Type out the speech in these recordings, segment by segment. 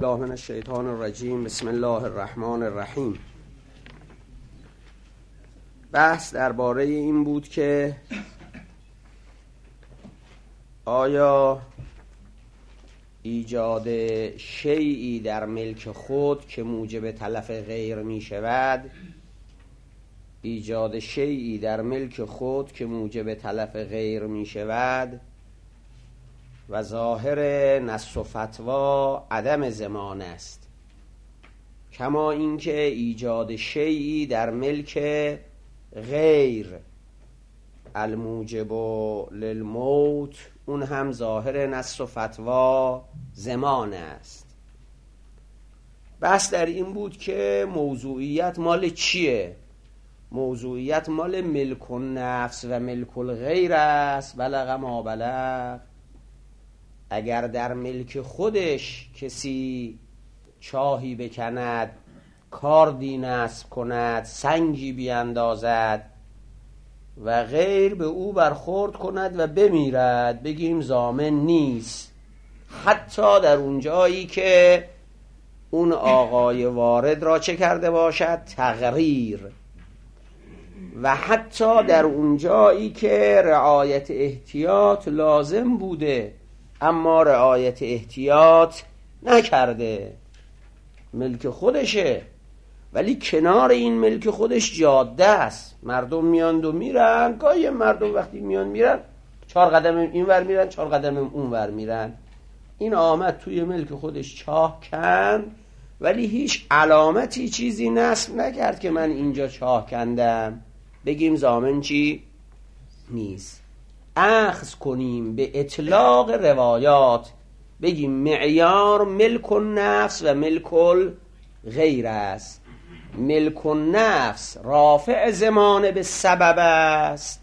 بالله من الشیطان الرجیم. بسم الله الرحمن الرحیم. بحث درباره این بود که آیا ایجاد شیئی در ملک خود که موجب تلف غیر می شود، ایجاد شیئی در ملک خود که موجب تلف غیر می شود و ظاهر نص و فتوا عدم ضمان است، کما اینکه ایجاد شیئی در ملک غیر الموجب للموت اون هم ظاهر نص و فتوا ضمان است. بحث در این بود که موضوعیت مال چیه؟ موضوعیت مال ملک النفس و ملک الغیر است. بلغ ما بلغ. اگر در ملک خودش کسی چاهی بکند، کاردی نصب کند، سنگی بیاندازد و غیر به او برخورد کند و بمیرد، بگیم ضامن نیست، حتی در اون جایی که اون آقای وارد را چه کرده باشد؟ تغریر. و حتی در اون جایی که رعایت احتیاط لازم بوده اما رعایت احتیاط نکرده. ملک خودشه ولی کنار این ملک خودش جاده است، مردم میاند و میرن. گاهی مردم وقتی میان میرن 4 قدم این ور میرن، 4 قدم اون ور میرن. این آمد توی ملک خودش چاه کند ولی هیچ علامتی چیزی نصب نکرد که من اینجا چاه کندم، بگیم ضامن چی؟ نیست. اخذ کنیم به اطلاق روایات، بگیم معیار ملک النفس و ملک الغیر است. ملک النفس رافع ضمان به سبب است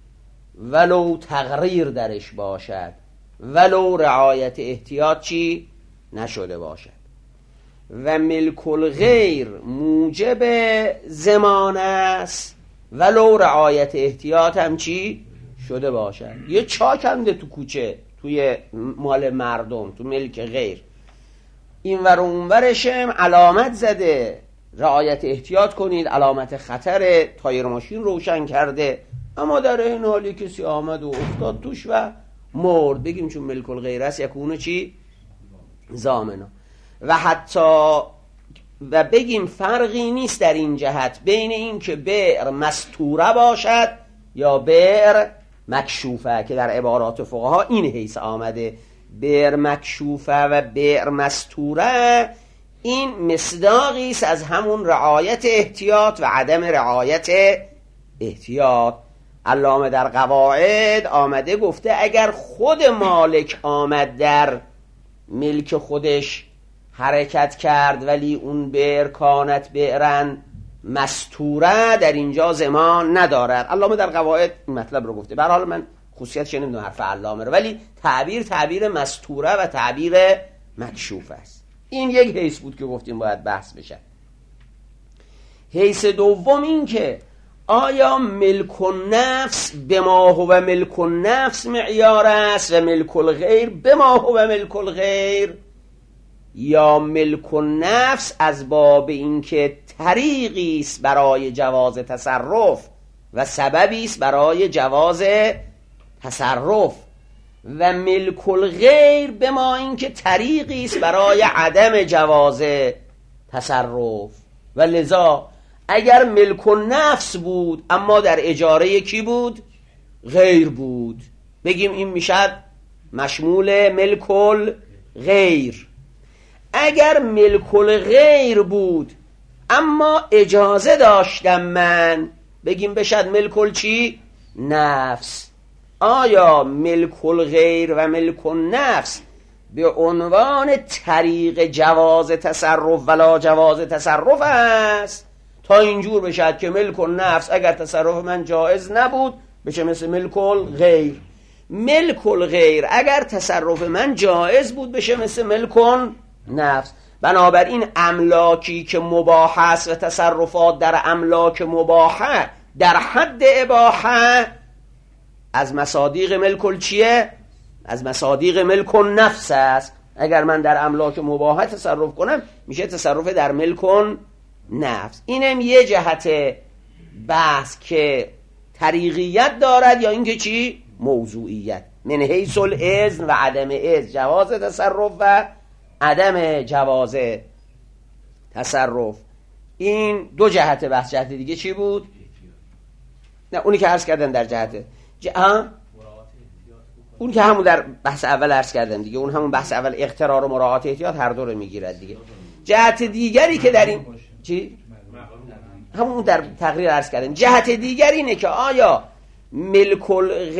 ولو تغریر درش باشد، ولو رعایت احتیاط چی نشده باشد. و ملک الغیر موجب ضمان است ولو رعایت احتیاط هم چی شده باشد. یه چاکنده تو کوچه، توی مال مردم، تو ملک غیر، این ور و اون ورشم علامت زده رعایت احتیاط کنید، علامت خطر، تایر ماشین روشن کرده، اما در این حالی کسی آمد و افتاد توش و مرد، بگیم چون ملک الغیر است یکونه چی؟ ضامنه. و حتی و بگیم فرقی نیست در این جهت بین این که بئر مستوره باشد یا بئر مکشوفه، که در عبارات فقها این حیث آمده. بئر مکشوفه و بئر مستوره این مصداقی است از همون رعایت احتیاط و عدم رعایت احتیاط. علامه در قواعد آمده گفته اگر خود مالک آمد در ملک خودش حرکت کرد ولی اون بئر کانت بئرن مستوره، در اینجا ضمان ندارد. علامه در قواعد این مطلب رو گفته. به هر حال من خصوصیتش نمیدونم حرف علامه رو، ولی تعبیر مستوره و تعبیر مکشوف است. این یک حیث بود که گفتیم باید بحث بشه. حیث دوم این که آیا ملک النفس بما هو ملک النفس معیار است و ملک الغیر بما هو ملک الغیر، یا ملک النفس از باب اینکه طریقی است برای جواز تصرف و سببی است برای جواز تصرف، و ملک الغیر بما اینکه طریقی است برای عدم جواز تصرف. و لذا اگر ملک النفس بود اما در اجاره کی بود؟ غیر بود، بگیم این میشد مشمول ملک الغیر. اگر ملک الغیر بود اما اجازه داشتم من، بگیم بشد ملک چی؟ نفس. آیا ملک الغیر و ملک النفس به عنوان طریق جواز تصرف ولا جواز تصرف است؟ تا اینجور بشد که ملک النفس اگر تصرف من جایز نبود بشه مثل ملک الغیر، ملک الغیر اگر تصرف من جایز بود بشه مثل ملک نفس. بنابراین املاکی که مباح است و تصرفات در املاک مباحه در حد اباحه از مصادیق ملک چیه؟ از مصادیق ملک النفس است. اگر من در املاک مباحه تصرف کنم میشه تصرف در ملک نفس. اینم یه جهت بحث که طریقیت دارد یا اینکه چی؟ موضوعیت. من حیث الاذن و عدم اذن، جواز تصرف و عدم جواز تصرف. این دو جهت بحث. جهت دیگه چی بود؟ نه اونی که عرض کردن در جهت اون که همون در بحث اول عرض کردن دیگه، اون همون بحث اول اقترار و مراعات احتیاط هر دو رو میگیرد دیگه. جهت دیگری که در این چی؟ همون در تقریر عرض کردن. جهت دیگر اینه که آیا ملک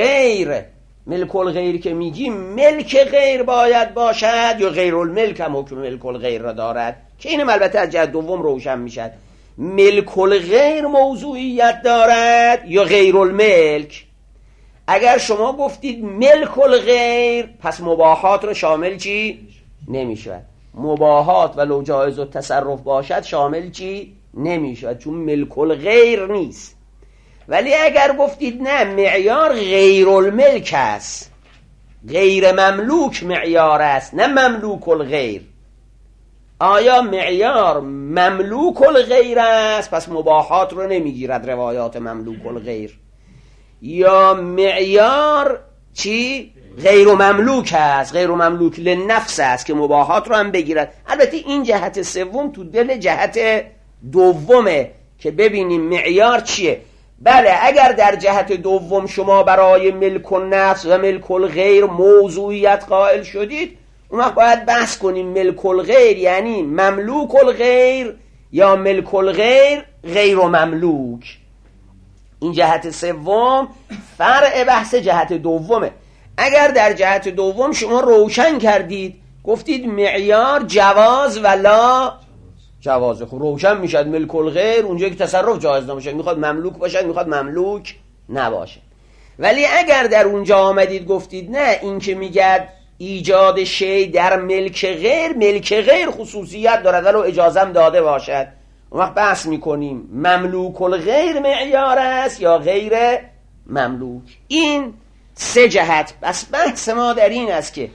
الغیر که میگیم ملک غیر باید باشد یا غیر الملک هم حکم ملک الغیر را دارد، که اینم البته از جهت دوم روشن میشد. ملک الغیر موضوعیت دارد یا غیر الملک؟ اگر شما گفتید ملک الغیر پس مباحات رو شامل چی؟ نمیشود. مباحات و لو جایز التصرف باشد شامل چی؟ نمیشود، چون ملک الغیر نیست. ولی اگر گفتید نه معیار غیر الملک است، غیر مملوک معیار است نه مملوک الغیر، آیا معیار مملوک الغیر است پس مباحات رو نمیگیرد روایات مملوک الغیر، یا معیار چی؟ غیر مملوک است، غیر مملوک لنفس است که مباحات رو هم بگیرد. البته این جهت سوم تو دل جهت دومه که ببینیم معیار چیه. بله اگر در جهت دوم شما برای ملک النفس و ملک الغیر موضوعیت قائل شدید، اون وقت باید بحث کنیم ملک الغیر یعنی مملوک الغیر یا ملک الغیر غیر مملوک. این جهت سوم فرع بحث جهت دومه. اگر در جهت دوم شما روشن کردید گفتید معیار جواز ولا جواز، خب روشن میشد ملک الغیر اونجایی که تصرف جایز نباشه، میخواد مملوک باشد میخواد مملوک نباشه. ولی اگر در اونجا آمدید گفتید نه این که میگد ایجاد شی در ملک غیر خصوصیت دارد ولو اجازم داده باشد، اون وقت بحث میکنیم مملوک الغیر معیار است یا غیر مملوک. این سه جهت. بس بحث ما در این است که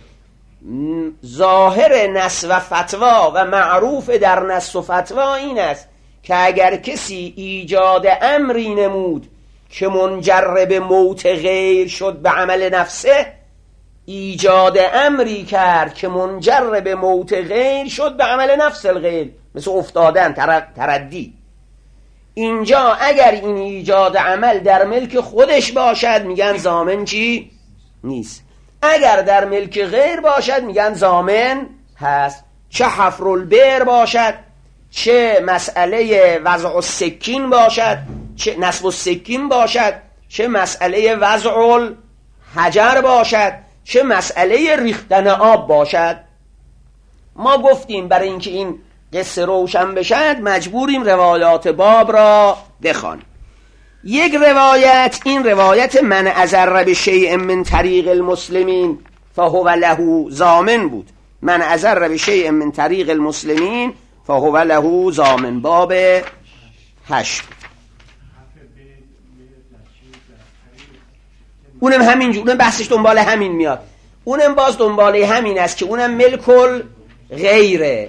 ظاهر نص و فتوا و معروف در نص و فتوا این است که اگر کسی ایجاد امری نمود که منجر به موت غیر شد به عمل نفسه، ایجاد امری کرد که منجر به موت غیر شد به عمل نفس الغیر، مثل افتادن، تردی، اینجا اگر این ایجاد عمل در ملک خودش باشد میگن ضامن چی؟ نیست. اگر در ملک غیر باشد میگن ضامن هست. چه حفر البئر باشد، چه مسئله وضع السکین باشد، چه نصب السکین باشد، چه مسئله وضع الحجر باشد، چه مسئله ریختن آب باشد. ما گفتیم برای اینکه این قصه روشن بشد مجبوریم روایات باب را بخوانیم. یک روایت، این روایت من اضر بشیء من طریق المسلمین فهو له ضامن بود. من اضر بشیء من طریق المسلمین فهو له ضامن، باب 8. اونم همینجور، اونم بحثش دنبال همین میاد، اونم باز دنبال همین است که اونم ملک الغیره.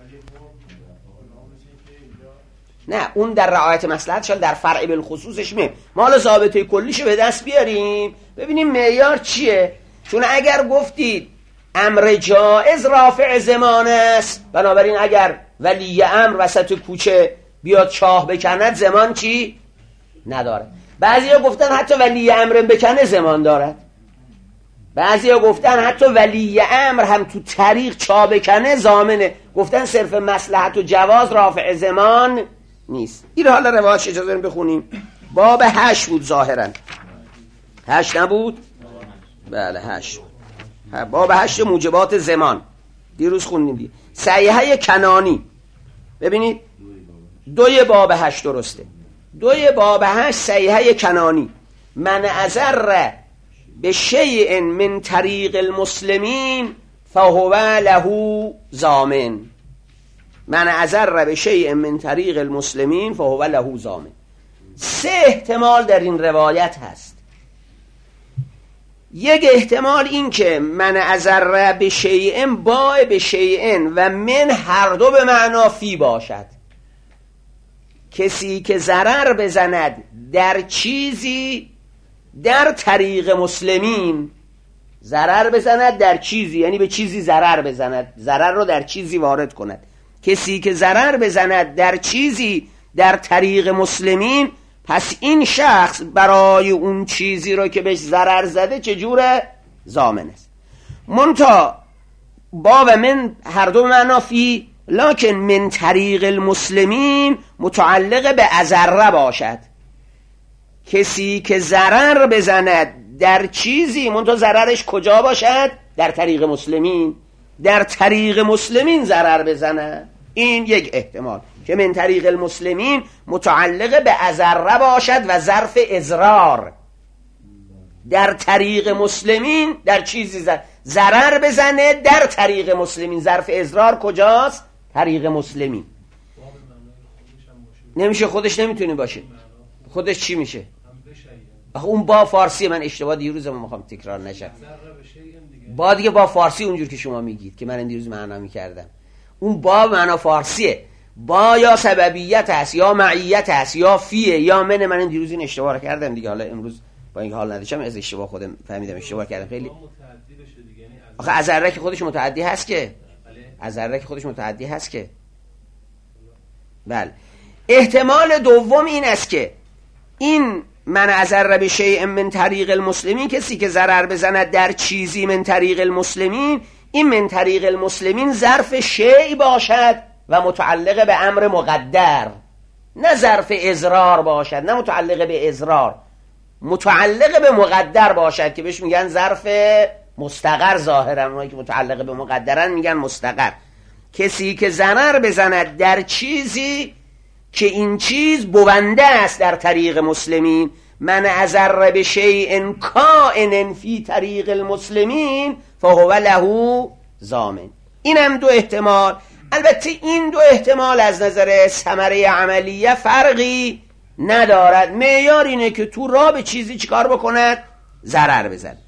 نه اون در رعایت مصلحت شال در فرع بالخصوصش ما حالا ضابطه کلیشو به دست بیاریم ببینیم معیار چیه. چون اگر گفتید امر جائز رافع زمان است، بنابراین اگر ولی امر وسط کوچه بیاد چاه بکند زمان چی؟ نداره. بعضیا گفتن حتی ولی امر بکنه زمان دارد، بعضیا گفتن حتی ولی امر هم تو طریق چاه بکنه ضامنه، گفتن صرف مصلحت و جواز رافع زمان نیست. این حالا روایتش اجازه داریم بخونیم. باب 8 بود ظاهرا، 8 نبود؟ بله 8 بود. باب 8 موجبات زمان دیروز خوندیم دیگه. صحیحه کنانی ببینید 2 باب 8 درسته. 2 باب 8 صحیحه کنانی من اضر به شیء من طریق المسلمین فهو له ضامن. من اضر به شیء من طریق المسلمین فهو له ضامن. 3 احتمال در این روایت هست. یک احتمال این که من اضر به شیء با به شیء و من هر دو به معنا فی باشد. کسی که ضرر بزند در چیزی در طریق مسلمین، ضرر بزند در چیزی یعنی به چیزی ضرر بزند، ضرر رو در چیزی وارد کند. کسی که ضرر بزند در چیزی در طریق مسلمین، پس این شخص برای اون چیزی رو که بهش ضرر زده چجوره؟ ضامن است. منتها با و من هر دو معنا فی، لکن من طریق المسلمین متعلق به اضر باشد. کسی که ضرر بزند در چیزی، منتها ضررش کجا باشد؟ در طریق مسلمین. در طریق مسلمین ضرر بزند. این یک احتمال که من طریق المسلمین متعلق به اضر باشد و ظرف اضرار. در طریق مسلمین در چیزی ضرر بزنه در طریق مسلمین، ظرف اضرار کجاست؟ طریق مسلمین. نمیشه، خودش نمیتونه باشه. خودش چی میشه؟ آخه اون با فارسی، من اشتباه دیروز ما میخوام تکرار نشه. با دیگه با فارسی اونجور که شما میگید که من دیروز معنا میکردم، اون با معنا فارسیه. با یا سببیت هست یا معیت هست یا فیه یا من دیروز این اشتباه رو کردم دیگه. حالا امروز با این حال نداشتم، از اشتباه خودم فهمیدم اشتباه کردم خیلی. آخه از ذره که خودش متعدی هست که، از ذره که خودش متعدی هست که. بله. احتمال دوم این است که این من اضر به شیء من طریق المسلمین، کسی که ضرر بزند در چیزی من طریق المسلمین، این من طریق المسلمین ظرف شیء باشد و متعلق به امر مقدر، نه ظرف اضرار باشد، نه متعلق به اضرار، متعلق به مقدر باشد که بهش میگن ظرف مستقر. ظاهرا اونایی که متعلق به مقدرن میگن مستقر. کسی که ضرر بزند در چیزی که این چیز بونده است در طریق مسلمین، من اضر به شیء کائن فی طریق المسلمین فهو له ضامن. این هم دو احتمال. البته این دو احتمال از نظر ثمره عملیه فرقی ندارد. معیار اینه که تو را به چیزی چیکار بکند؟ ضرر بزن.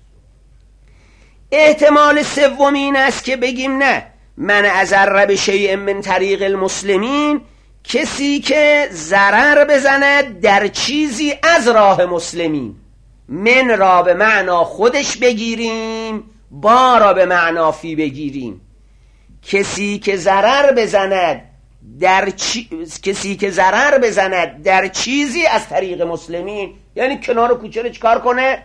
احتمال سوم این است که بگیم نه، من اضر به شیء من طریق المسلمین، کسی که ضرر بزند در چیزی از راه مسلمین. من را به معنا خودش بگیریم، با را به معنا فی بگیریم. کسی که ضرر بزند در چیزی از طریق مسلمین، یعنی کنار کوچه رو چکار کنه؟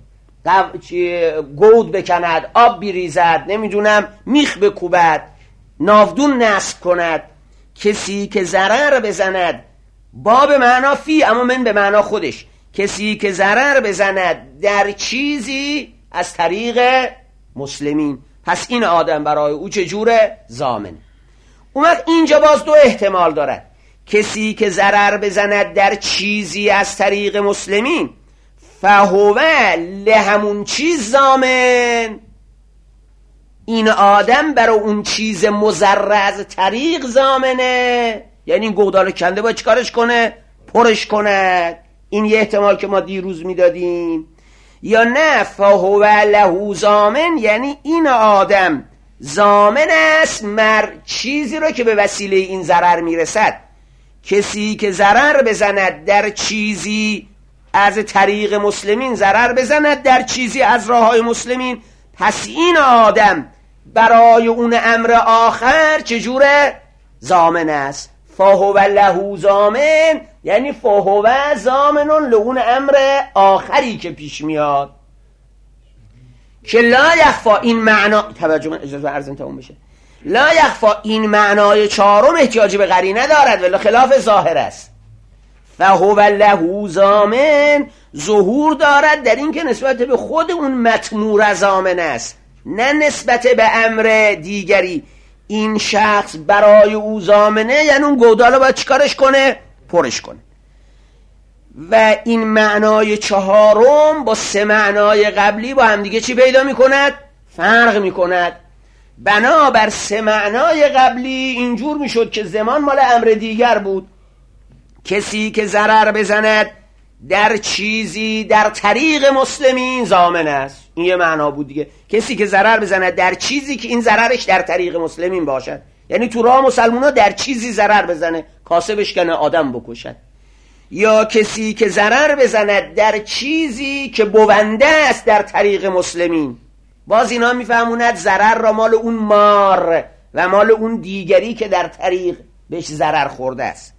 گود بکند، آب بریزد، نمیدونم میخ بکوبد، ناودون نصب کند. کسی که ضرر بزند، با به معنا فی اما من به معنا خودش، کسی که ضرر بزند در چیزی از طریق مسلمین، پس این آدم برای او چجوره؟ ضامن. اون وقت اینجا باز دو احتمال دارد. کسی که ضرر بزند در چیزی از طریق مسلمین، فهو لهمون چیز ضامن، این آدم برای اون چیز مضر از طریق ضامنه. یعنی این گودال کنده باید چیکارش کنه؟ پرش کند. این یه احتمال که ما دیروز میدادیم. یا نه فهو له ضامن، یعنی این آدم ضامن است مر چیزی رو که به وسیله این ضرر میرسد. کسی که ضرر بزند در چیزی از طریق مسلمین، ضرر بزند در چیزی از راههای مسلمین، پس این آدم برای اون امر آخر چجوره؟ ضامن است. فهو له ضامن، یعنی فهو ضامن لون امر آخری که پیش میاد که لا یخفا. این معنا توجه من اجازه عرضم تموم بشه. لا یخفا این معنای چهارم احتیاجی به قرینه دارد ولی خلاف ظاهر است. فهو له ضامن ظهور دارد در این که نسبت به خود اون مطمور ضامن است، نه نسبت به امر دیگری. این شخص برای او ضامنه، یعنی اون گودالا باید چیکارش کنه؟ پرش کنه. و این معنای چهارم با سه معنای قبلی با هم دیگه چی پیدا میکند؟ فرق میکند. بنابر سه معنای قبلی اینجور میشد که زمان مال امر دیگر بود. کسی که ضرر بزند در چیزی در طریق مسلمین ضامن است. این یه معنا بود دیگه. کسی که ضرر بزند در چیزی که این ضررش در طریق مسلمین باشد، یعنی تو راه مسلمونا در چیزی ضرر بزنه، کاسه بشکنه، آدم بکشد. یا کسی که ضرر بزند در چیزی که بونده است در طریق مسلمین. باز اینا میفهموند ضرر را مال اون مار و مال اون دیگری که در طریق بهش ضرر خورده است.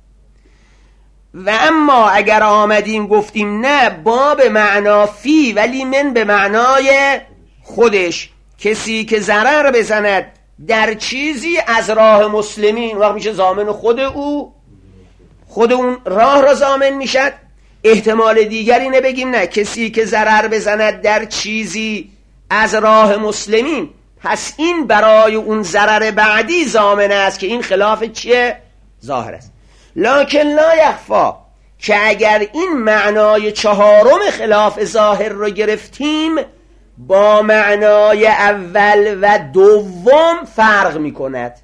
و اما اگر آمدیم گفتیم نه با به معنا فی ولی من به معنای خودش، کسی که ضرر بزند در چیزی از راه مسلمین وقت میشه ضامن خود او، خود اون راه را ضامن میشد. احتمال دیگری نه بگیم نه کسی که ضرر بزند در چیزی از راه مسلمین، پس این برای اون ضرر بعدی ضامن است که این خلاف چیه؟ ظاهر است. لکن لا یخفا که اگر این معنای چهارم خلاف ظاهر رو گرفتیم با معنای اول و دوم فرق میکند.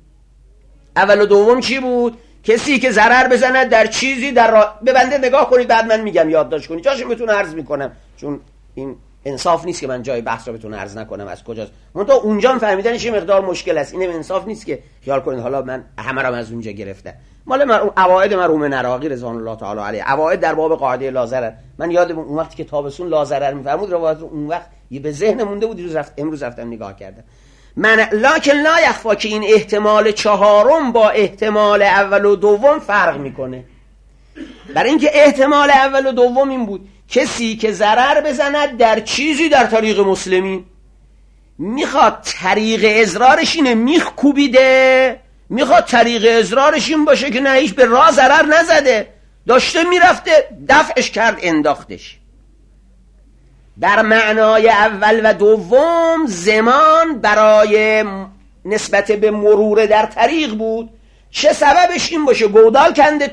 اول و دوم چی بود؟ کسی که ضرر بزند در چیزی در به بنده نگاه کنید بعد من میگم یادداشت کنید، جاشو بهتون عرض میکنم، چون این انصاف نیست که من جای بحث رو بهتون عرض نکنم از کجاست. منتها اونجا فهمیدنش یه مقدار مشکل است. اینم انصاف نیست که خیال کنید حالا من همه رو از اونجا گرفتم. مال عواید مرحوم نراقی رضوان الله تعالی علیه، عواید در باب قاعده لا ضرر. من یادم اون وقتی که تابستون لا ضرر میفرمود روایت رو اون وقت یه به ذهن مونده بود، امروز رفتم نگاه کردم. من لکن لا یخفا که این احتمال چهارم با احتمال اول و دوم فرق میکنه. برای اینکه احتمال اول و دوم این بود کسی که ضرر بزند در چیزی در طریق مسلمین، میخواد طریق اضرارش اینه میخ کوبیده، میخواد طریق اضرارش این باشه که نه هیچ به راه ضرر نزده، داشته میرفته دفعش کرد انداختش. در معنای اول و دوم زمان برای نسبت به مرور در طریق بود. چه سببش این باشه گودال کنده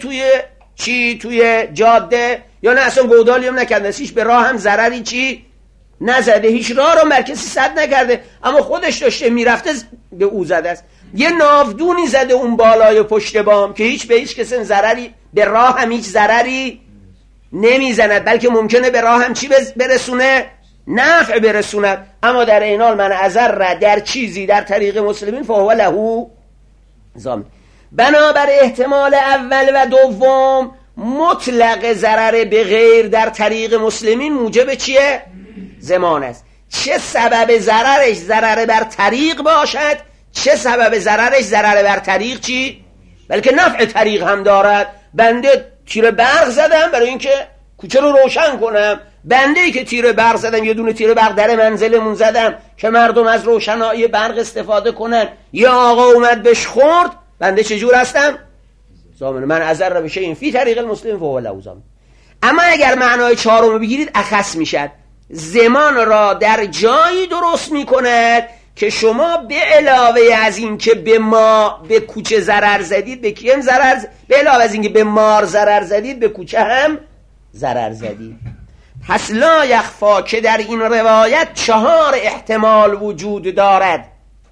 توی جاده، یا نه اصلا گودالی هم نکنده، هیچ به راه هم ضرری نزده، هیچ راه رو مرکزی سد نکرده، اما خودش داشته میرفته به او زده است. یه ناودونی زده اون بالای پشت بام که هیچ به هیچ کسی ضرری، به راه هم هیچ ضرری نمیزند، بلکه ممکنه به راه هم برسونه؟ نفع برسوند. اما در این حال من اضر در چیزی در طریق مسلمین فهو له ضامن. بنابر احتمال اول و دوم مطلق ضرر به غیر در طریق مسلمین موجب چیه؟ ضمان است. چه سبب ضررش ضرر بر طریق باشد، چه سبب ضررش ضرر بر طریق چی؟ بلکه نفع طریق هم دارد. بنده تیر برق زدم برای اینکه کوچه رو روشن کنم، بنده‌ای که تیر برق زدم، یه دونه تیر برق در منزلمون زدم که مردم از روشنایی برق استفاده کنن، یه آقا اومد بهش خورد، بنده چجور هستم؟ ضامن. من اضر بشه این فی طریق المسلم فهو له ضامن. اما اگر معنای چهارم بگیرید اخص میشد. زمان را در جایی درست میکند که شما به علاوه از این که به کوچه ضرر زدید، به کیم ضرر به علاوه از این که به مار ضرر زدید، به کوچه هم ضرر زدید. پس لا یخفا که در این روایت 4 احتمال وجود دارد،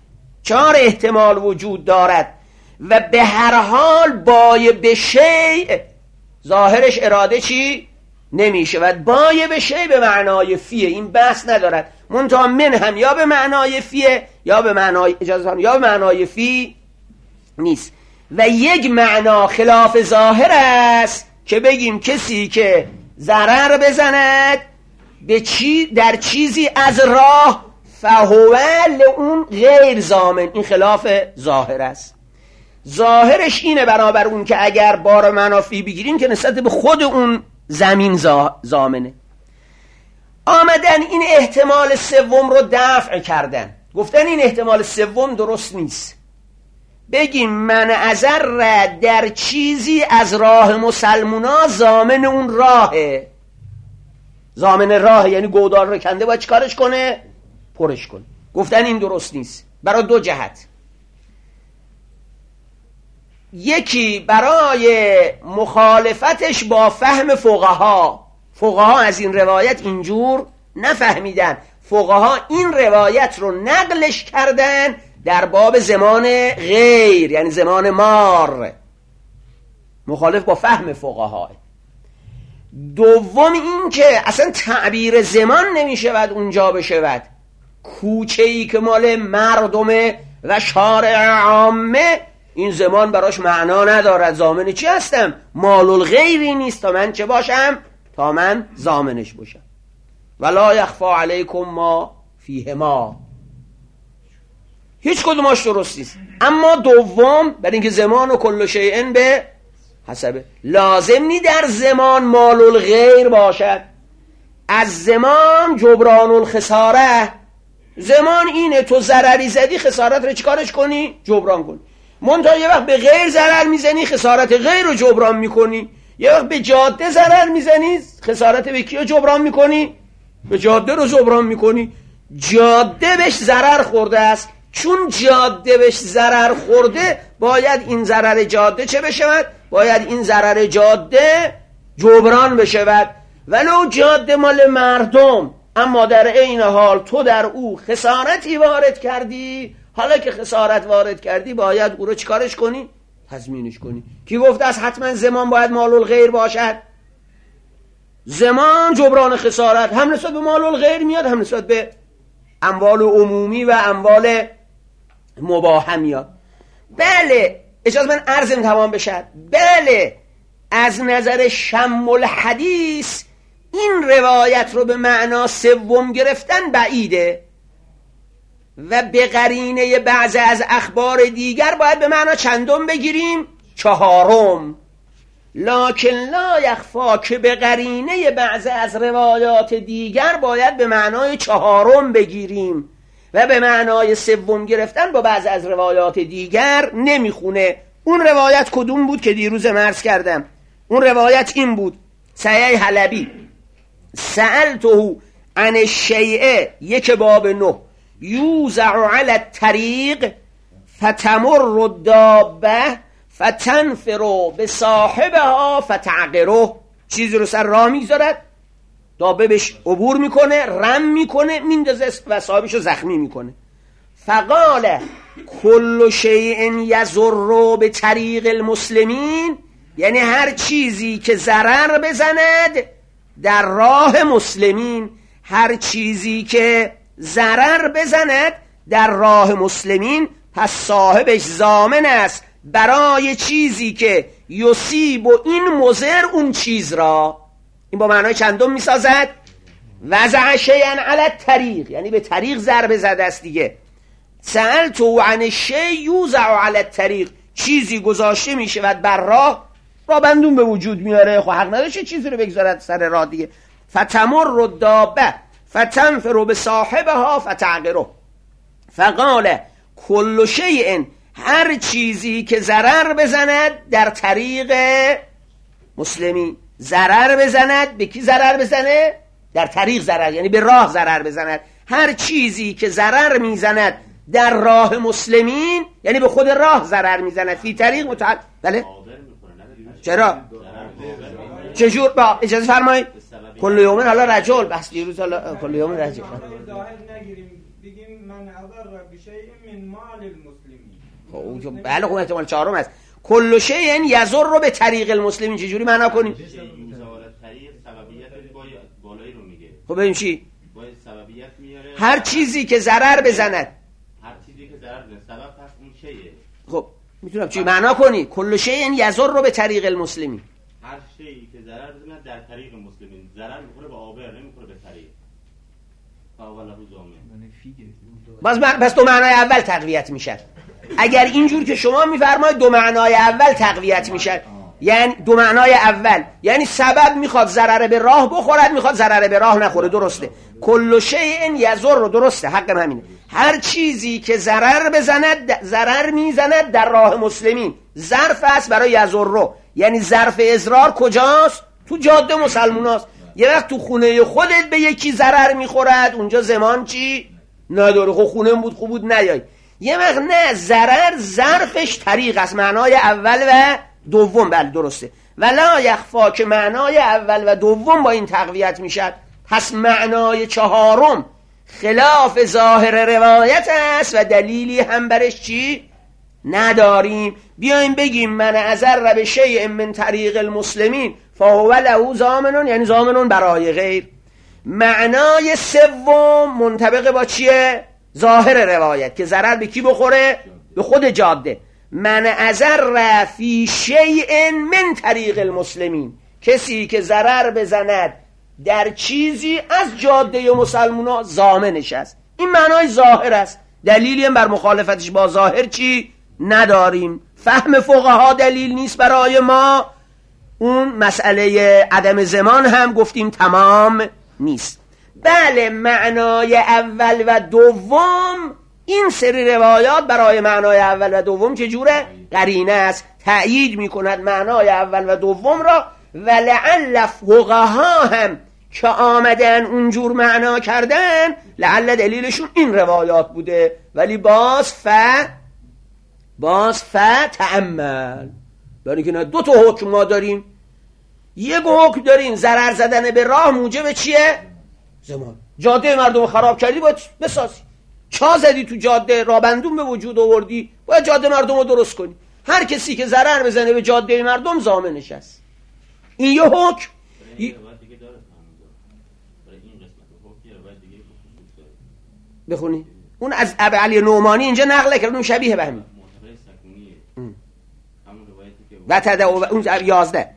4 احتمال وجود دارد و به هر حال بای به شیء ظاهرش اراده چی؟ نمیشه و بای به شیء به معنای فیه، این بحث ندارد. منتها من هم یا به معنای فیه یا به معنای یا به معنای فی نیست. و یک معنا خلاف ظاهر است که بگیم کسی که ضرر بزند به در چیزی از راه فهو لون غیر ضامن، این خلاف ظاهر است. ظاهرش اینه بنابر اون که اگر بار منافی بگیریم که نسبت به خود اون زمین ضامنه. آمدن این احتمال سوم رو دفع کردن، گفتن این احتمال سوم درست نیست. بگیم من اضر در چیزی از راه مسلمونا ضامن اون راهه، ضامن راه یعنی گودال رو کنده باید چیکارش کنه؟ پرش کنه. گفتن این درست نیست برای 2 جهت. یکی برای مخالفتش با فهم فقها از این روایت اینجور نفهمیدن. فقها این روایت رو نقلش کردن در باب زمان غیر، یعنی زمان مار، مخالف با فهم فقها. دوم این که اصلا تعبیر زمان نمیشود اونجا بشود. کوچه‌ای که مال مردمه و شارع عامه، این زمان براش معنا ندارد. ضامن چی هستم؟ مال الغیری نیست تا من چه باشم؟ تا من ضامنش باشم. ولا یخفا علیکم ما فیهما، هیچ کدوماش درست نیست. اما دوم، برای اینکه زمان و کل شیء به حسبه، لازم نی در زمان مال الغیر باشد. از زمان جبران الخساره، زمان اینه تو ضرری زدی خسارت رو چیکارش کنی؟ جبران کنی. منتها یه وقت به غیر ضرر میزنی خسارت غیر رو جبران میکنی، یه وقت به جاده ضرر میزنی خسارت به کی رو جبران میکنی؟ به جاده رو جبران میکنی. جاده بهش ضرر خورده است، چون جاده بهش ضرر خورده باید این ضرر جاده چه بشود؟ باید این ضرر جاده جبران بشود. ولو جاده مال مردم، اما در عین حال تو در او خسارتی وارد کردی. حالا که خسارت وارد کردی باید او رو چیکارش کنی؟ تضمینش کنی. کی گفته است حتما زمان باید مال الغیر باشد؟ زمان جبران خسارت هم نسبت به مال الغیر میاد، هم نسبت به اموال عمومی و اموال مباح میاد. بله، اجازه من عرضم تمام بشد. بله، از نظر شم الحدیث این روایت رو به معنا سوم گرفتن بعیده و به قرینه بعض از اخبار دیگر باید به معنا چندم بگیریم؟ چهارم. لکن لا یخفا که به قرینه بعض از روایات دیگر باید به معنای چهارم بگیریم و به معنای سوم گرفتن با بعض از روایات دیگر نمیخونه. اون روایت کدوم بود که دیروز عرض کردم؟ اون روایت این بود: صحیح حلبی سألته عن الشیء، یک باب 9، یوزع علی الطریق فتمر الدابه فتنفر بصاحبها فتعقره. چیزی رو سر راه میگذارد، دابه بهش عبور میکنه، رم میکنه، میندازه و صاحبش رو زخمی میکنه. فقال کل شیء یضر به طریق المسلمین، یعنی هر چیزی که ضرر بزند در راه مسلمین، هر چیزی که ضرر بزند در راه مسلمین، پس صاحبش ضامن است برای چیزی که یصیب و این مضر اون چیز را. این با معنای چندم میسازد؟ وضع شیئا علی الطریق، یعنی به طریق ضربه زده است دیگه. سألتو عن الشیء یوزع علی الطریق، چیزی گذاشته میشود بر راه، را بندون به وجود میاره، خب حق نداشته چیزی رو بگذارد سر راه دیگه. فتمر الدابه فتنفر بصاحبها فتعقره. فقال کل شیء، هر چیزی که ضرر بزند در طریق مسلمی، ضرر بزند به کی ضرر بزنه؟ در طریق ضرر، یعنی به راه ضرر بزند. هر چیزی که ضرر میزند در راه مسلمین، یعنی به خود راه ضرر میزند. فی طریق بله؟ چرا؟ چجور؟ با اجازه فرمایید. کل یومن حالا رجل، بس دیروز حالا کل یومن رجل بگیم من اضر بشیء من مال المسلمین. بله خب احتمال چهارم است. کل شیء یضر به طریق المسلمین، چجوری معنا کنیم؟ خب ببین چی؟ هر چیزی که ضرر بزند، هر چیزی که ضرر بزند سبب پس اون شیء. خب میتونم چی معنا کنی؟ کل شیء یضر به طریق المسلمین، هر شیئی که ضرر بزند در طریق مسلمین، ضرر میکنه به آبر، نمیکنه به طریق. فاوله ضامن. پس دو معنای اول تقویت میشن. اگر اینجور که شما میفرمایید دو معنای اول تقویت میشن، یعنی دو معنای اول یعنی سبب میخواد ضرر به راه بخورد، میخواد ضرر به راه نخوره. درسته. کل شیء یضر، درسته، حق همینه. هر چیزی که ضرر بزند، ضرر میزند در راه مسلمین. ظرف است برای یضر، یعنی ظرف اضرار کجاست؟ تو جاده مسلموناست. یه وقت تو خونه خودت به یکی ضرر میخورد، اونجا زمان چی نداره، خب خونه بود خوب بود نیای. یه وقت نه، ضرر ظرفش طریق است، معنای اول و دوم. بله درسته. ولا یخفا که معنای اول و دوم با این تقویت میشد. پس معنای چهارم خلاف ظاهر روایت است و دلیلی هم برش چی نداریم. بیایم بگیم من اضر به شیء من طریق المسلمین فهو له ضامن، یعنی ضامن برای غیر. معنای سوم منطبق با چیه؟ ظاهر روایت که ضرر به کی بخوره؟ به خود جاده. من اضر فی شیء من طریق المسلمین، کسی که ضرر بزند در چیزی از جاده مسلمونا ضامنش است. این معنای ظاهر است، دلیلی هم بر مخالفتش با ظاهر چی نداریم. فهم فقها دلیل نیست برای ما، اون مسئله عدم زمان هم گفتیم تمام نیست. بله معنای اول و دوم، این سری روایات برای معنای اول و دوم چجوره؟ قرینه است، تأیید میکند معنای اول و دوم را. ولعل فقها هم که آمدن اونجور معنا کردن، لعل دلیلشون این روایات بوده. ولی باز تأمل، برای که نه دو تا حکم ما داریم. یک حکم داریم ضرر زدن به راه موجب چیه؟ زمان. جاده مردم خراب کردی باید بسازی، چا زدی تو جاده، رابندون به وجود آوردی، باید جاده مردم رو درست کنی. هر کسی که ضرر بزنه به جاده مردم ضامنش است. این یه حکم. بخونی اون از ابو علی نعمانی اینجا نقل کرد، اون شبیه به همین و تدعو اون 11.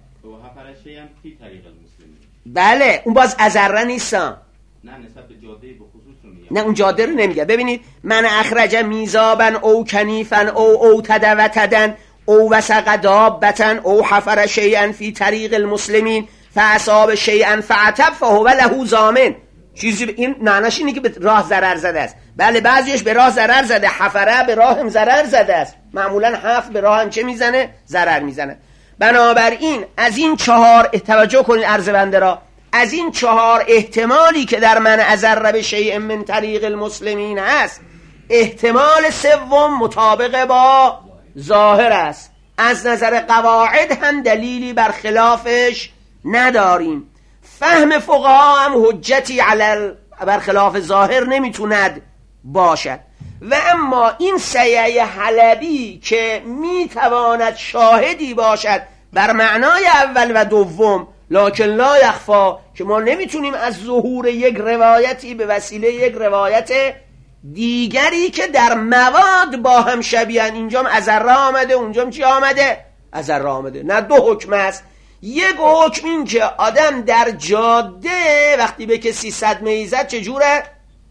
بله اون باز ازره نیستم، نه نسبت به جاده به خصوص رو میگم، نه اون جاده رو نمیگه. ببینید من اخرج میزابن او کنیفن او تدوتدن او وسق دابتن او حفر شیئا فی طریق المسلمین فاصاب شیئا فعتب فهو له ضامن. چیزی این معناش اینه که به راه ضرر زده است. بله بعضیش به راه ضرر زده، حفره به راه هم ضرر زده است. معمولا حفر به راه هم چه میزنه؟ ضرر میزنه. بنابراین از این 4 توجه کنید عرض بنده را، از این 4 احتمالی که در من اضر به شیء من طریق المسلمین هست، احتمال سوم مطابق با ظاهر است. از نظر قواعد هم دلیلی بر خلافش نداریم. فهم فقها هم حجتی بر خلاف ظاهر نمیتوند باشد. و اما این سیه حلبی که میتواند شاهدی باشد بر معنای اول و دوم، لکن لا یخفا، که ما نمیتونیم از ظهور یک روایتی به وسیله یک روایت دیگری که در مواد با هم شبیهن، اینجام ازره آمده اونجام چی آمده؟ ازره آمده. نه دو حکم است. یک حکم این که آدم در جاده وقتی به کسی صدمه زد چجوره؟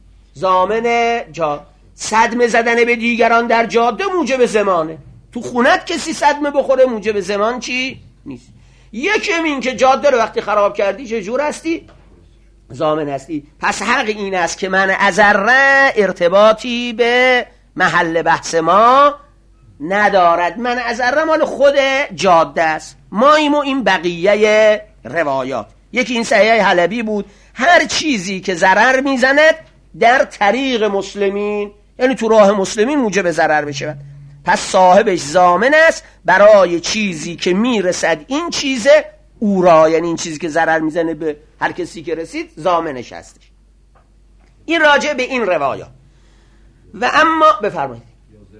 ضامن صدمه زدن به دیگران در جاده موجب زمانه. تو خونت کسی صدمه بخوره موجب زمان چی؟ نیست. یکم این که جاده رو وقتی خراب کردی چجور هستی؟ ضامن هستی. پس حق این است که من ازره ارتباطی به محل بحث ما ندارد. من ازره مال خود جاده است. ما این بقیه روایات. یکی این صحیح حلبی بود، هر چیزی که ضرر میزند در طریق مسلمین، یعنی تو راه مسلمین موجب ضرر بشه، پس صاحبش ضامن است برای چیزی که میرسد این چیزه او را، یعنی این چیزی که ضرر میزنه به هر کسی که رسید ضامنش هستش. این راجع به این روایات. و اما بفرمایید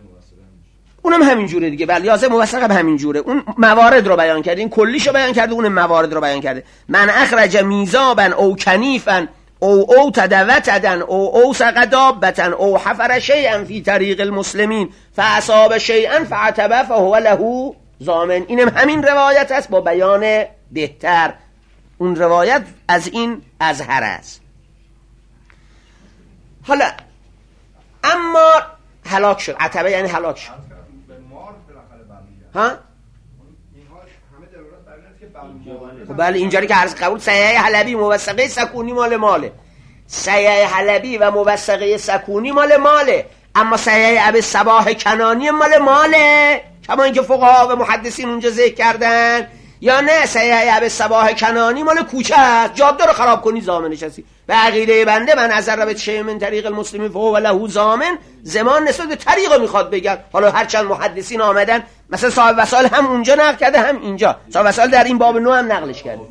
اونم همین جوره دیگه. بله یازه موثقه به همین جوره. اون موارد رو بیان کرده، این کلیشو بیان کرده، اون موارد رو بیان کرده. من اخرج میزابن او کنیفن او تدوتدن او سقدابتن او حفر شیئا فی طریق المسلمین فاصاب شیئا فعتب فهو له ضامن. اینم همین روایت است با بیان بهتر. اون روایت از این ازهر است. حالا اما هلاک شد، عتبه یعنی هلاک شد. ها؟ بله اینجوری که عرض قبول صحیح حلبی موثقه سکونی ماله، صحیح حلبی و موثقه سکونی ماله، اما صحیح ابی صباح کنانی ماله کما اینکه فقها و محدثین اونجا ذکر کردن، یا نه صحیح ابی صباح کنانی مال کوچه است، جاده رو خراب کنی ضامنش هستی. به عقیده بنده من از ربط شیء من طریق المسلمین فهو له ضامن، زمان نسبت به طریق میخواد بگن. حالا هر چند محدثین آمدن، مثلا صاحب وسائل هم اونجا نقل کرده هم اینجا، صاحب وسائل در این باب 9 هم نقلش کرده.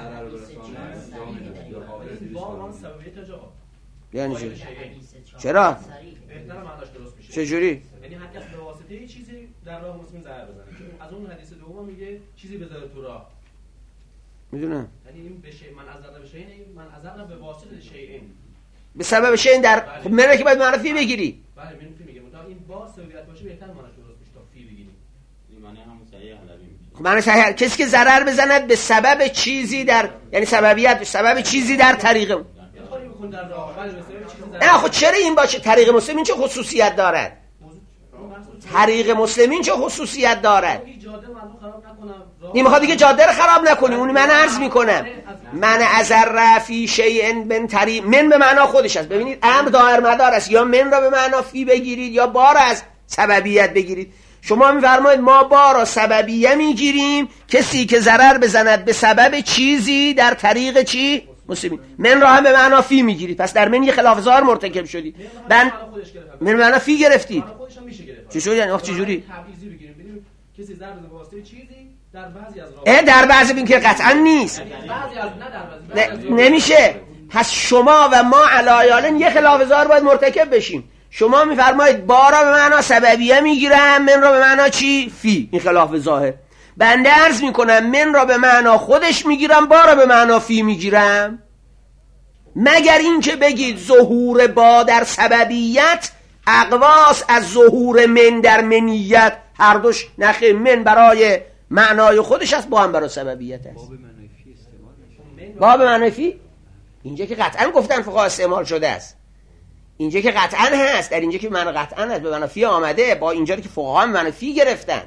یعنی چرا؟ چجوری؟ یعنی هر کس به واسطه یه چیزی در راه مسلمین ضرر بزنه. از اون حدیث دوم میگه چیزی بذاره تو راه. میدونم. یعنی این به شیء من عذرنا به شیء من عذرنا به واسطه شیء به سبب شیء در خب من که باید معنی فی بگیری. بله من فی میگم این با سویت باشه بهتر معنی درست میشه تا فی بگیریم. این معنی همون صحیح حلبی میشه. خب معنی صحیح کسی که ضرر بزند به سبب چیزی در یعنی سبب چیزی در طریق کاری بکن در راه بله به سبب چیزی نه خب چرا این باشه طریق مسلمین چه خصوصیت دارد؟ طریق مسلمین چه خصوصیت دارد؟ این میخواد دیگه جاده رو خراب نکنی. اونی من عرض میکنم من اذر فی شیء من طریق من به معنا خودش است. ببینید امر دائر مدار است، یا من را به معنا فی بگیرید یا با را از سببیت بگیرید. شما میفرمایید ما با را سببیه میگیریم کسی که ضرر بزند به سبب چیزی در طریق چی؟ مسلمین. من را هم به معنا فی میگیرید، پس در من یه خلاف ظاهر مرتکب شدید. من معنا فی گرفتید. چه شد یعنی چه جوری؟ تبعیضی بگیریم ببینیم کسی ضرر بزنه به واسطه چیزی در بعضی از راه در بعضی این که قطعا نیست. بعضی از نه در بعضی نمیشه. پس شما و ما علایالن یه خلاف ظاهر باید مرتکب بشیم. شما میفرمایید با را به معنا سببیه میگیرم، من را به معنا چی؟ فی. این خلاف ظاهر. بنده عرض میکنم من را به معنا خودش میگیرم، با را به معنا فی میگیرم، مگر اینکه بگید ظهور با در سببیت اقواس از ظهور من در منیت. هر دوش نخه من برای معنای خودش است، با هم برای سببیت است. با به معنای فی اینجا که قطعا گفتن فقها استعمال شده است، اینجا که قطعا هست، در اینجا که معنی قطعا هست به معنی فی آمده، با اینجا که فقها هم معنی فی گرفتن.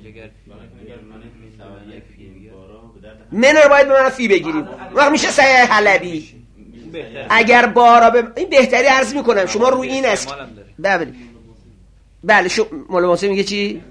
من رو باید به معنی فی بگیریم، وقت میشه صحیح حلبی. اگر بارا این بهتری عرض میکنم شما روی این است. بله مولا محسن میگه چی؟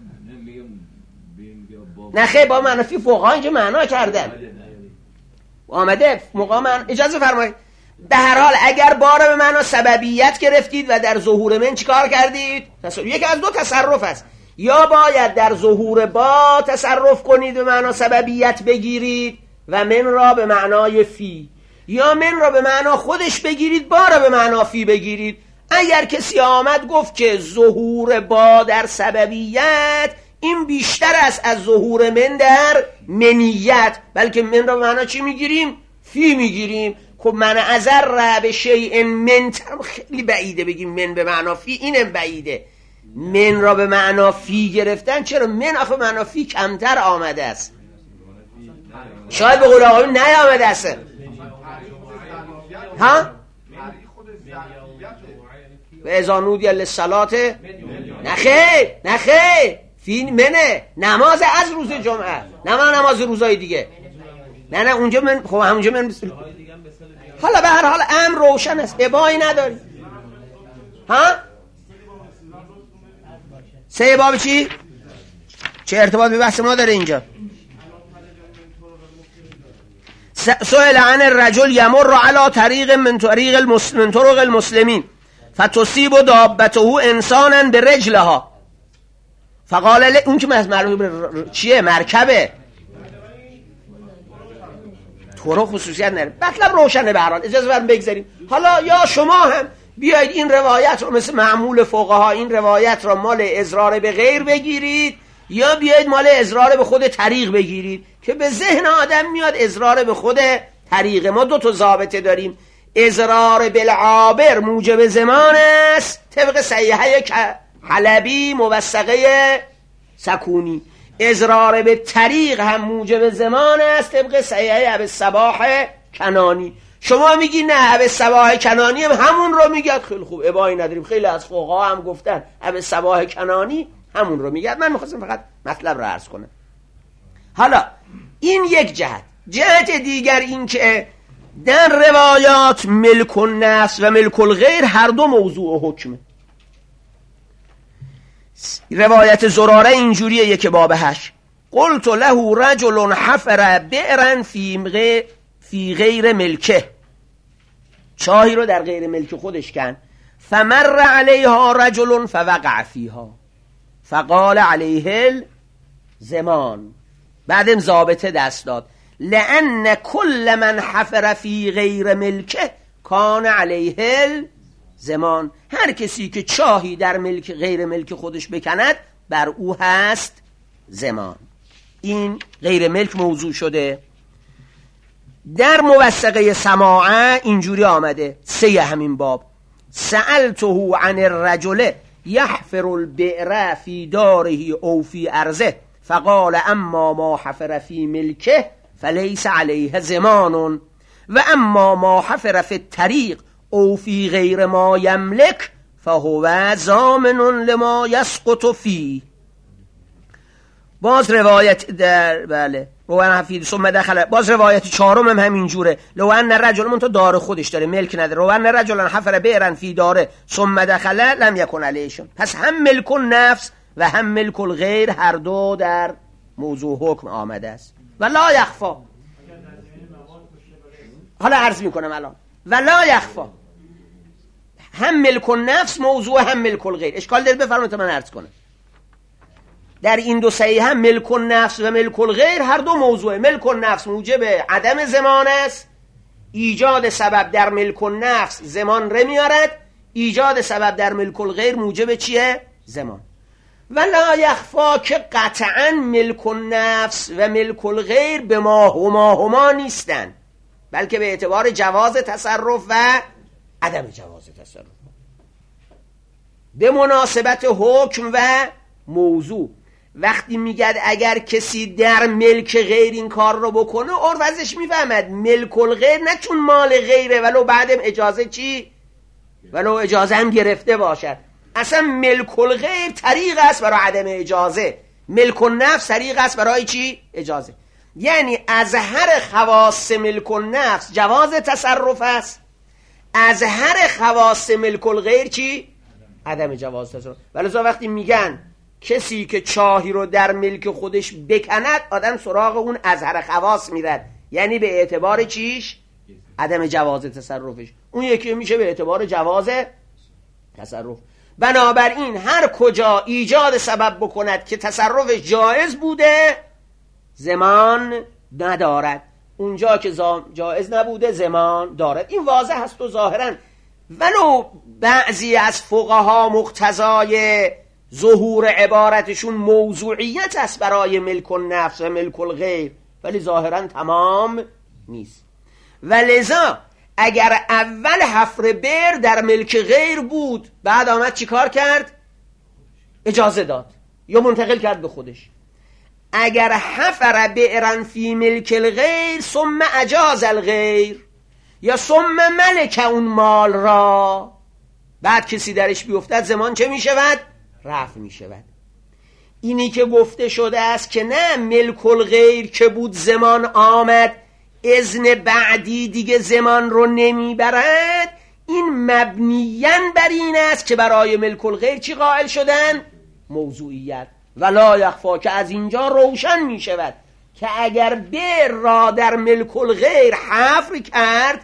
نه خیلی با معنی فی فقها اینجا معنا کردن آمده مقام اجازه فرمایید. به هر حال اگر بارا به معنا سببیت گرفتید و در ظهور من چیکار کردید؟ یکی از دو تصرف است، یا باید در ظهور با تصرف کنید به معنا سببیت بگیرید و من را به معنای فی، یا من را به معنا خودش بگیرید با را به معنا فی بگیرید. اگر کسی آمد گفت که ظهور با در سببیت این بیشتر است از ظهور من در منیت، بلکه من را به معنا چی میگیریم؟ فی میگیریم. خب من اذر به شیء من خیلی بعیده بگیم من به معنا فی، اینم بعیده. من را به معنا فی گرفتن چرا؟ من آخه معنا فی کمتر آمده است، شاید به قول آقایون نیامده است. ها؟ به ازانودی للصلاه نخیر فی منه نماز از روز جمعه، نه نماز روزهای دیگه. نه اونجا من خب همونجا من حالا به هر حال امر روشن است، ابایی نداری. ها؟ سه باب چی؟ چه ارتباط به بحث ما داره اینجا؟ سئل عن الرجل یمر علی طریق من طرق المسلمین فتصیب دابته انسانا برجلها فقال اون که معلوم چیه؟ مرکبه. طرق خصوصیت نره، مطلب روشنه. به هر حال اجازه برام بگذاریم. حالا یا شما هم بیاید این روایت رو مثل معمول فقها این روایت رو مال اضرار به غیر بگیرید، یا بیاید مال اضرار به خود طریق بگیرید که به ذهن آدم میاد اضرار به خود طریق. ما دو تا ضابطه داریم، اضرار بالعابر موجب زمان است طبق صحیحه حلبی موثقه سکونی، اضرار به طریق هم موجب زمان است طبق صحیحه ابی الصباح کنانی. شما میگی نه ابی الصباح کنانی هم همون رو میگه، خیلی خوب ابایی نداریم، خیلی از فقها هم گفتن ابی الصباح کنانی همون رو میگه. من میخواستم فقط مطلب رو عرض کنم. حالا این یک جهت دیگر این که در روایات ملک النفس و ملک الغیر هر دو موضوع حکمه. روایت زراره اینجوریه، یک باب 8 قلت له رجل حفر بئرا فی غیر ملکه، چاهی رو در غیر ملک خودش کن، فمر علیها رجل فوقع فیها فقال علیه الزمان. بعدم ضابطه دست داد لأن كل من حفر فی غیر ملکه کان علیه الزمان، هر کسی که چاهی در ملک غیر ملک خودش بکند بر او هست زمان. این غیر ملک موضوع شده. در موثقه سماعه اینجوری آمده، 3 همین باب: سألته عن الرجل یحفر البئر فی داره او فی ارضه فقال اما ما حفر فی ملکه فلیس علیه زمان و اما ما حفر فی الطریق او فی غیر ما یملک فهو ضامن لما یسقط فی. باز روایت در بله روان حفید ثم دخل، باز روایت 4 هم همینجوره، لو ان رجل، من تو دار خودش داره ملک نداره، لو ان رجلا حفر بئرا فی داره ثم دخل لم یکن علیهشون. پس هم ملک النفس و هم ملک الغیر هر دو در موضوع حکم آمده است. و لا یخفا، حالا عرض میکنم الان، و لا یخفا، هم ملک النفس موضوع هم ملک الغیر. اشکال دارید بفرمایید من عرض کنم. در این دو صحیح هم ملک النفس و ملک الغیر هر دو موضوع. ملک النفس موجب عدم زمان است، ایجاد سبب در ملک النفس زمان را میارد، ایجاد سبب در ملک الغیر موجب چیه؟ زمان. و لا یخفا که قطعا ملک النفس و ملک الغیر به ما هما نیستن، بلکه به اعتبار جواز تصرف و عدم جواز تصرف به مناسبت حکم و موضوع. وقتی میگد اگر کسی در ملک غیر این کار رو بکنه، عرف ازش میفهمد ملک الغیر نه چون مال غیره ولو بعدم اجازه چی؟ ولو اجازه هم گرفته باشد. اصلا ملک الغیر طریق است برای عدم اجازه، ملک النفس طریق است برای چی؟ اجازه. یعنی از هر خواص ملک النفس جواز تصرف است، از هر خواص ملک الغیر چی؟ عدم جواز تصرف. ولذا وقتی میگن کسی که چاهی رو در ملک خودش بکند، آدم سراغ اون از هر خواص میرد، یعنی به اعتبار چیش؟ عدم جواز تصرفش. اون یکی میشه به اعتبار جواز تصرف. بنابراین هر کجا ایجاد سبب بکند که تصرفش جایز بوده زمان ندارد، اونجا که جایز نبوده زمان دارد. این واضح هست و ظاهرا ولو بعضی از فقها مقتضای ظهور عبارتشون موضوعیت است برای ملک النفس و ملک الغیر، ولی ظاهرا تمام نیست. ولذا اگر اول حفر بئر در ملک غیر بود، بعد آمد چی کار کرد؟ اجازه داد یا منتقل کرد به خودش. اگر حفر بئرا فی ملک الغیر ثم اجاز الغیر یا ثم ملک اون مال را، بعد کسی درش بیفتد زمان چه می شود؟ رفع می شود. اینی که گفته شده است که نه ملک الغیر که بود زمان آمد، اذن بعدی دیگه زمان رو نمی برد، این مبنیاً بر این است که برای ملک الغیر چی قائل شدن؟ موضوعیت. ولا یخفا، که از اینجا روشن می شود که اگر بئر را در ملک الغیر حفر کرد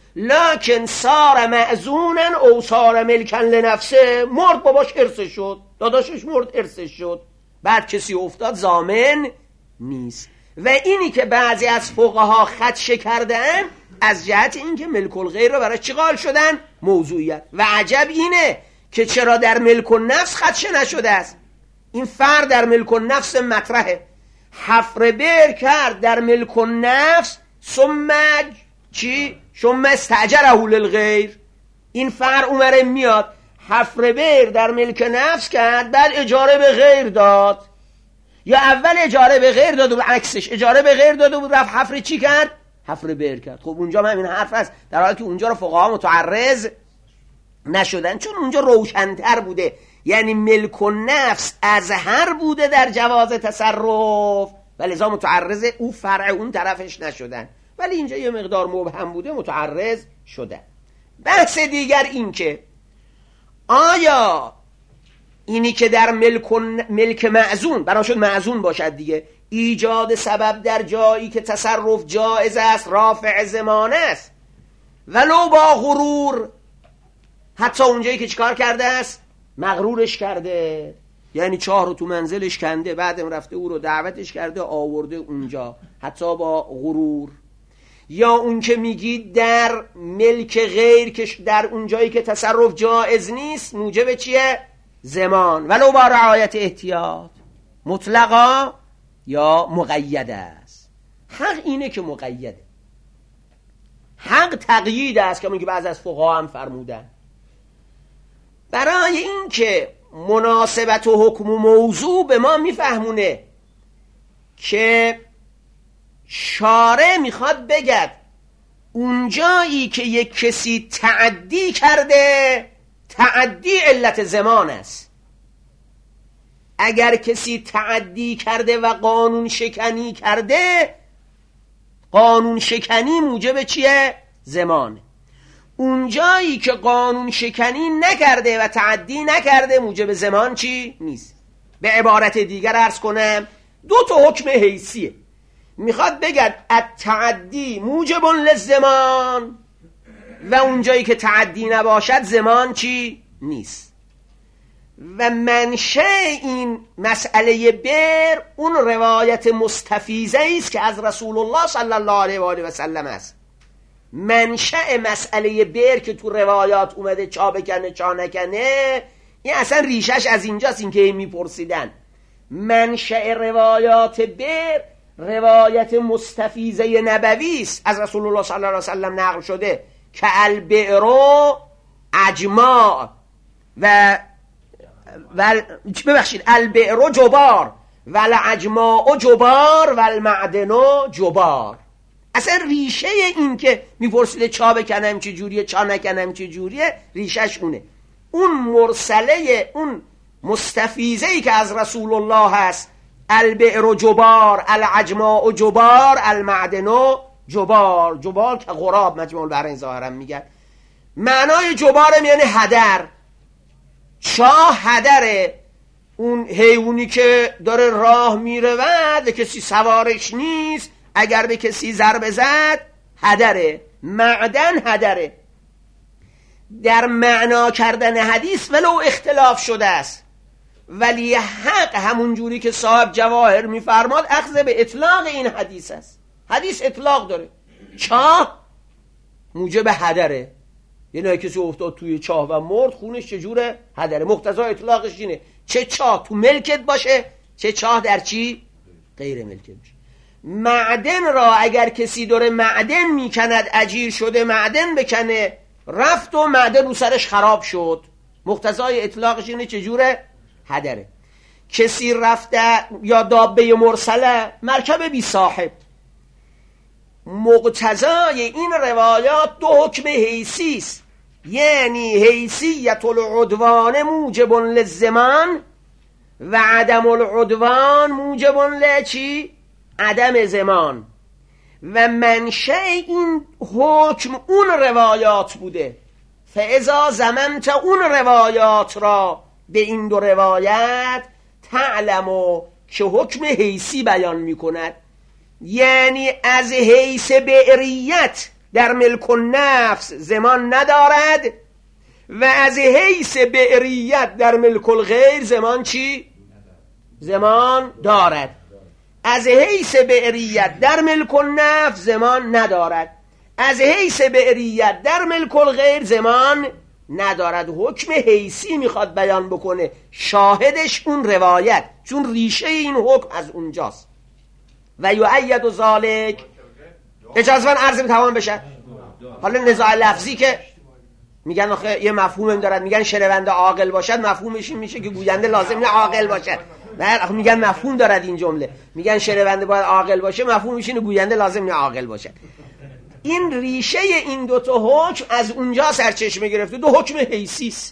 لکن صار معزونا او صار ملکا لنفسه، مرد باباش ارث شد، داداشش مرد ارث شد، بعد کسی افتاد ضامن نیست. و اینی که بعضی از فقها خدشه کردن از جهت اینکه ملک الغیر رو برای چی قائل شدن؟ موضوعیت. و عجب اینه که چرا در ملک النفس خدشه نشده است. این فرق در ملک النفس مطرحه. حفر بئر کرد در ملک النفس ثم چی؟ ثم استاجره للغیر. این فرق اومره میاد. حفر بئر در ملک نفس کرد بعد اجاره به غیر داد، یا اول اجاره به غیر داد و عکسش اجاره به غیر داد و رفت حفر چی کرد؟ حفر بئر کرد. خب اونجا هم همین حرف هست، در حالی که اونجا رو فقها متعرض نشدن چون اونجا روشن‌تر بوده. یعنی ملک النفس ازهر بوده در جواز تصرف و لذا متعرض او فرع اون طرفش نشدن، ولی اینجا یه مقدار مبهم بوده متعرض شدن. بحث دیگر این که آیا اینی که در ملک معزون بنا شد معزون باشد دیگه، ایجاد سبب در جایی که تصرف جایز است رافع زمان است ولو با غرور، حتی اونجایی که چیکار کرده است؟ مغرورش کرده، یعنی چاه رو تو منزلش کنده بعدم رفته او رو دعوتش کرده آورده اونجا، حتی با غرور. یا اون که میگی در ملک غیر که در اونجایی که تصرف جایز نیست موجب چیه؟ زمان ولو با رعایت احتیاط، مطلقا یا مقید است. حق اینه که مقیده، حق تقیید است که بعض از فقها هم فرمودن. برای این که مناسبت و حکم و موضوع به ما میفهمونه که شارع میخواد بگد اونجایی که یک کسی تعدی کرده، تعدی علت زمان است. اگر کسی تعدی کرده و قانون شکنی کرده، قانون شکنی موجب چیه؟ زمانه. اونجایی که قانون شکنی نکرده و تعدی نکرده، موجب زمان چی؟ نیست. به عبارت دیگر عرض کنم، دو تا حکم حیثیه. میخواد بگد التعدی موجب للزمان و اونجایی که تعدی نباشد زمان چی؟ نیست. و منشأ این مسئله بر اون روایت مستفیضه است که از رسول الله صلی الله علیه و آله و سلم است. منشأ مسئله بر که تو روایات اومده چا بکنه چا نکنه، این اصلا ریشش از اینجاست. این که میپرسیدن منشأ روایات بر روایت مستفیضه نبوی است، از رسول الله صلی الله علیه و سلم نقل شده که البئر اجماع و ببخشید البئر جبار والاجماع جبار والمعدن جبار. اصلا ریشه این که میپرسیده چا بکنم چه جوریه چا نکنم چه جوریه، ریشش اونه. اون مرسله، اون مستفیضه‌ای که از رسول الله هست، البئر جبار الاجماع جبار المعدن جبار. جبار که غراب مجموع البحرین ظاهرا میگن. معنای جبارم یعنی هدر. چاه هدره، اون حیوانی که داره راه میره و کسی سوارش نیست، اگر به کسی ضربه زد هدره. معدن هدره. در معنا کردن حدیث ولو اختلاف شده است، ولی حق همون جوری که صاحب جواهر میفرماد اخذ به اطلاق این حدیث است. حدیث اطلاق داره. چاه موجب هدره، یعنی کسی افتاد توی چاه و مرد، خونش چجوره؟ هدره. مقتضا اطلاقش اینه چه چاه تو ملکت باشه، چه چاه در چی؟ غیر ملکت باشه. معدن را اگر کسی داره معدن میکند، اجیر شده معدن بکنه، رفت و معدن رو سرش خراب شد، مقتضای اطلاقش اینه چجوره؟ هدره. کسی رفته یا دابه مرسله، مرکب بی صاحب، مقتضای این روایات دو حکم حیثی است، یعنی حیثیت العدوان موجب للزمان و عدم العدوان موجب لچی؟ عدم زمان. و منشأ این حکم اون روایات بوده. فاذا ضمنت اون روایات را به این دو روایت، تعلمو که حکم حیثی بیان میکند، یعنی از حیث بعریت در ملک النفس زمان ندارد و از حیث بعریت در ملک الغیر زمان چی؟ زمان دارد. از حیث بعریت در ملک النفس زمان ندارد، از حیث بعریت در ملک الغیر زمان ندارد. حکم حیثی میخواد بیان بکنه، شاهدش اون روایت، چون ریشه این حکم از اونجاست. و یؤید ذالک، اجازه من عرض تمام بشه. حالا نزاع لفظی که میگن آخه یه مفهوم دارد، میگن شنونده عاقل باشد، مفهومش این میشه که گوینده لازم نه عاقل باشد. نه، میگن مفهوم دارد این جمله، میگن شنونده باید عاقل باشه، مفهومش اینه گوینده لازم نه عاقل باشد. این ریشه این دو تا حکم از اونجا سرچشمه گرفته، دو حکم حیثی است.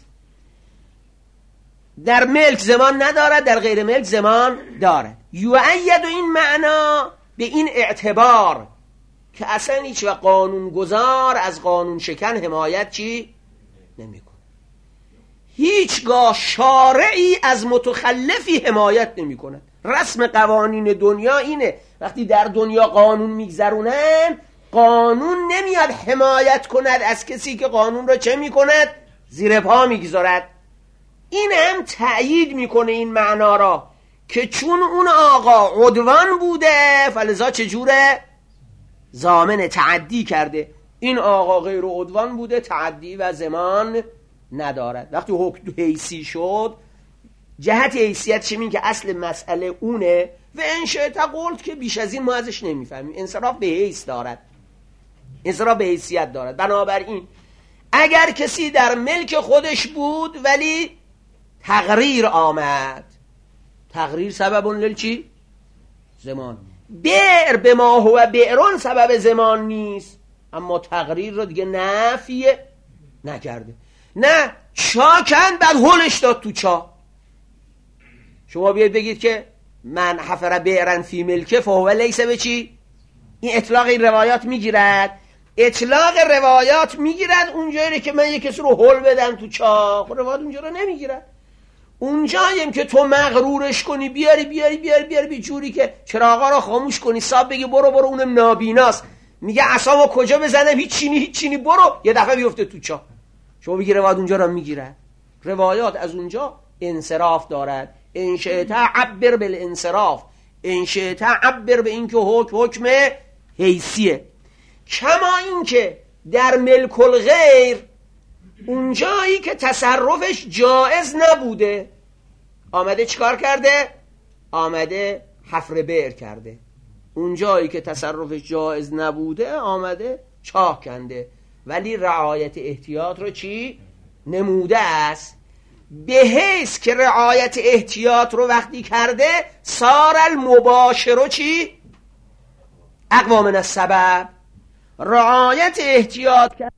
در ملک زمان ندارد، در غیر ملک زمان دارد. یؤید این معنا به این اعتبار که اصلا هیچ و قانون گذار از قانون شکن حمایت چی نمیکنه. هیچگاه شارعی از متخلفی حمایت نمیکنه. رسم قوانین دنیا اینه، وقتی در دنیا قانون میگذرونن، قانون نمیاد حمایت کند از کسی که قانون را چه میکند؟ زیر پا میگذارد. این هم تأیید میکنه این معنا را که چون اون آقا عدوان بوده فلذا چجوره؟ ضامن تعدی کرده. این آقا غیر عدوان بوده، تعدی و زمان ندارد. وقتی حکم حیثی شد، جهت حیثیتش این که اصل مسئله اونه و انشاء قلت که بیش از این ما ازش نمیفهمیم. انصراف به حیث دارد، اضرار به حیثیت دارد. بنابراین اگر کسی در ملک خودش بود ولی تغریر آمد، تغریر سبب للچی؟ زمان. بئر به ما هو بئرون سبب زمان نیست، اما تغریر رو دیگه نفیه نکرده. نه چاکن بعد هلش داد تو چا. شما بیاید بگید که من حفر بئرن فی ملکه فهو لیس به چی؟ این اطلاق این روایات میگیرد؟ اطلاق روایات میگیرد اونجایی که من یک کسی رو هل بدم تو چا. روایات اونجا رو نمیگیرد. اونجاییم که تو مغرورش کنی، بیاری جوری که چراغا رو خاموش کنی، صاحب بگی برو اونم نابیناست، میگه عصامو کجا بزنم، هیچ برو، یه دفعه بیفته تو چا. شما بگی روایات اونجا رو میگیرد. روایات از اونجا انصراف دارد. ان شئت عبر بالانصراف، ان شئت عبر به این که حکم حیثیه. کما این که در ملک الغیر اونجایی که تصرفش جائز نبوده آمده چیکار کرده؟ آمده حفر بئر کرده. اونجایی که تصرفش جائز نبوده آمده چاه کنده، ولی رعایت احتیاط رو چی؟ نموده است. به حیث که رعایت احتیاط رو وقتی کرده صار المباشر چی؟ اقوا من السبب. رعایت احتیاط کرد